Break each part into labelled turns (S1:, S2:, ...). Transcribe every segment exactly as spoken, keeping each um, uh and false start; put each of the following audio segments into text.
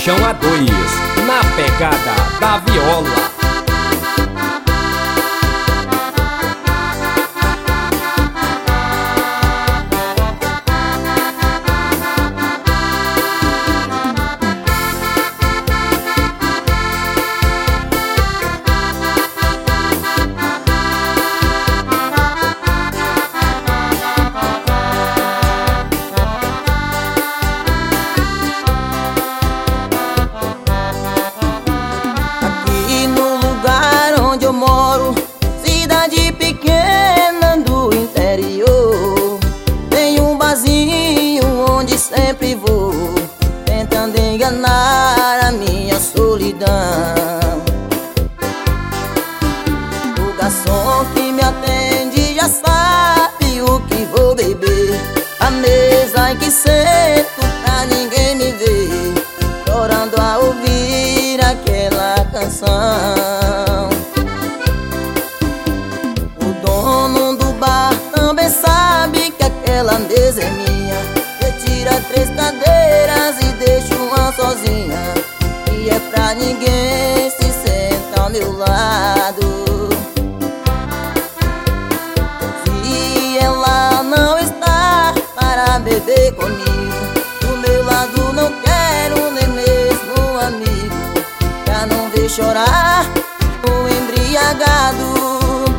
S1: Paixão a dois, na pegada da viola.
S2: Cidade pequena do interior, tem um barzinho onde sempre vou, tentando enganar a minha solidão. O garçom que me atende já sabe o que vou beber, a mesa em que sento pra ninguém me ver, chorando a ouvir aquela canção. Sabe que aquela mesa é minha, retira três cadeiras e deixa uma sozinha, e é pra ninguém se sentar ao meu lado. Se ela não está para beber comigo, do meu lado não quero nem mesmo um amigo, pra não ver chorar o embriagado.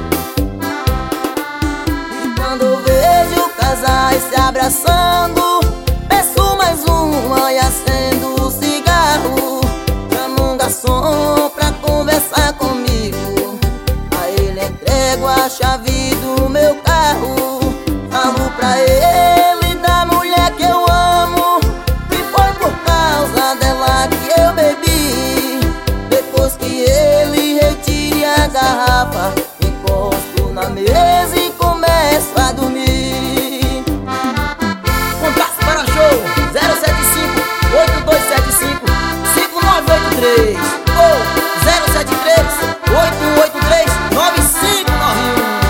S2: Casais se abraçando, peço mais uma e acendo o cigarro. Chamo um garçom pra conversar comigo, a ele entrego a chave do meu carro. Falo pra ele da mulher que eu amo, e foi por causa dela que eu bebi. Depois que ele retire a garrafa, encosto na mesa e começo a dormir. zero sete cinco, oito dois sete cinco, cinco nove oito três ou zero sete três, oito oito três, nove cinco nove um.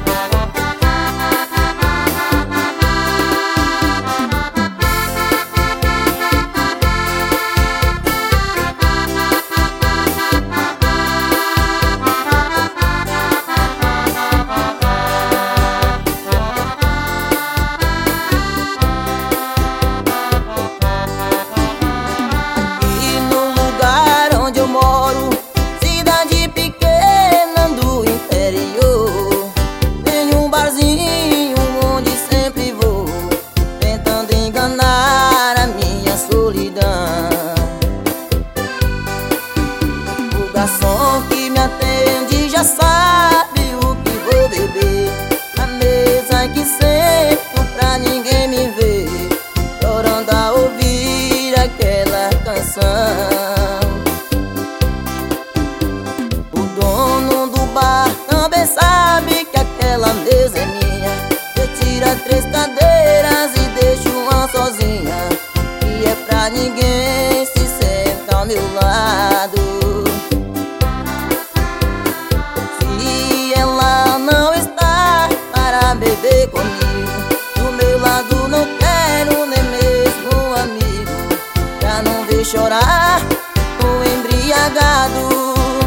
S2: Cidade pequena do interior, tem um barzinho onde sempre vou, tentando enganar a minha solidão. O garçom que me atende já sabe o que vou beber, a mesa em que sento pra ninguém me ver, chorando a ouvir aquela canção. Sabe que aquela mesa é minha, retira três cadeiras e deixa uma sozinha, e é pra ninguém se sentar ao meu lado. Se ela não está para beber comigo, do meu lado não quero nem mesmo um amigo, pra não ver chorar o embriagado.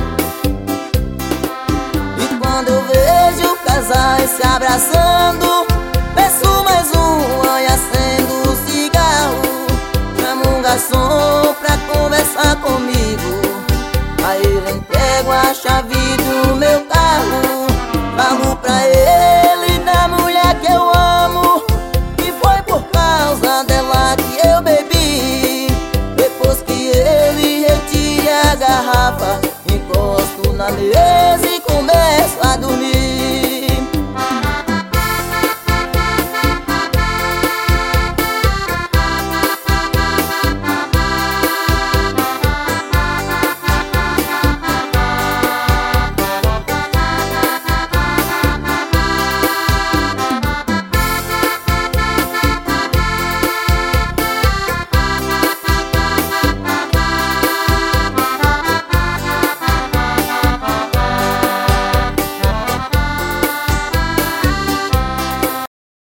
S2: Quando eu vejo casais se abraçando, peço mais uma e acendo o cigarro. Chamo um garçom pra conversar com